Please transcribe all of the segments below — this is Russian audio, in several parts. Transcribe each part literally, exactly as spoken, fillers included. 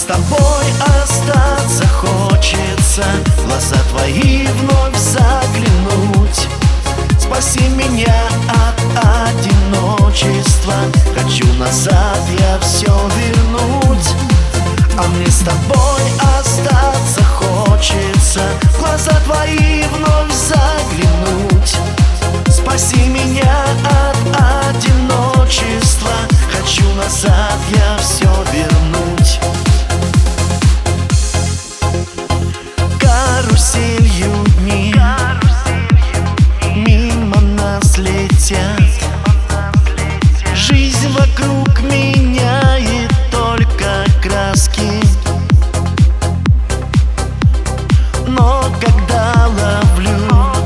тобой остаться хочется, в глаза твои вновь заглянуть. Спаси меня от одиночества, хочу назад я все вернуть. А мне с тобой остаться хочется, в глаза твои вновь заглянуть. Спаси меня от одиночества, хочу назад я все вернуть. Каруселью дни мимо нас летят, жизнь вокруг меняет только краски. Но когда ловлю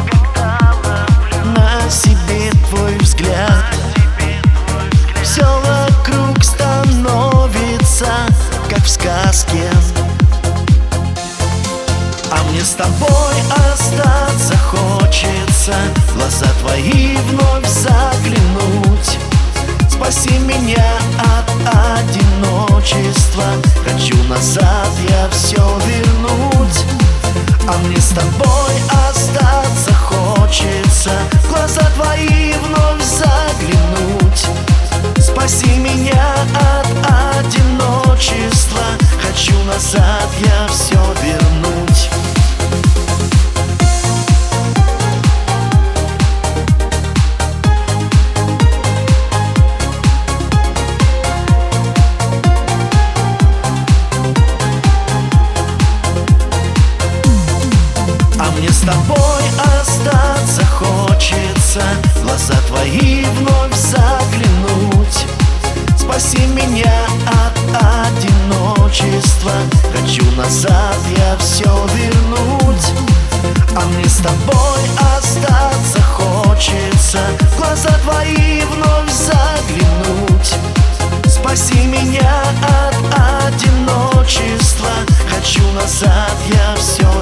на себе твой взгляд, все вокруг становится как в сказке. А мне с тобой остаться хочется, в глаза твои вновь заглянуть. Спаси меня от одиночества, хочу назад я все вернуть. А мне с тобой остаться хочется, в глаза твои вновь заглянуть. Спаси меня от одиночества, хочу назад я все вернуть. А мне с тобой остаться хочется, в глаза твои вновь заглянуть. Спаси меня от одиночества, хочу назад я все вернуть. А мне с тобой остаться хочется, в глаза твои вновь заглянуть. Спаси меня от одиночества, хочу назад я все